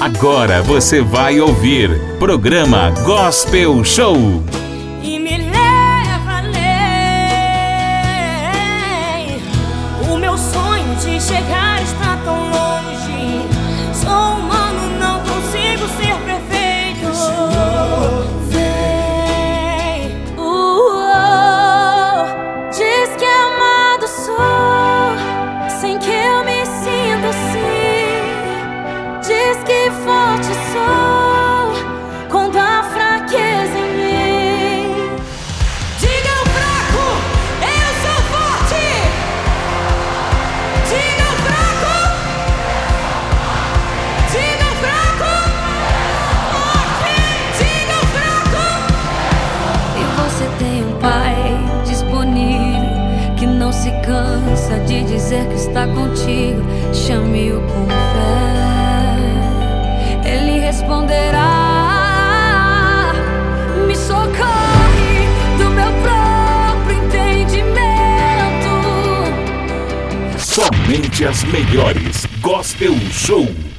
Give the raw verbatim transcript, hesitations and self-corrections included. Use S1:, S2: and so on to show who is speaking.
S1: Agora você vai ouvir Programa Gospel Show.
S2: E me leva além. O meu sonho de chegar está tão longe. Sou humano, não consigo ser perfeito. Vem, uh, oh, diz que amado sou, sem que eu me sinta assim. Diz que forte sou quando há fraqueza em mim. Diga ao fraco, eu sou forte. Diga ao fraco, diga ao fraco, forte. Diga ao fraco. E você tem um pai disponível que não se cansa de dizer que está contigo. Chame-o com fé, Ele responderá. Me socorre do meu próprio entendimento.
S1: Somente as melhores. Gospel Show.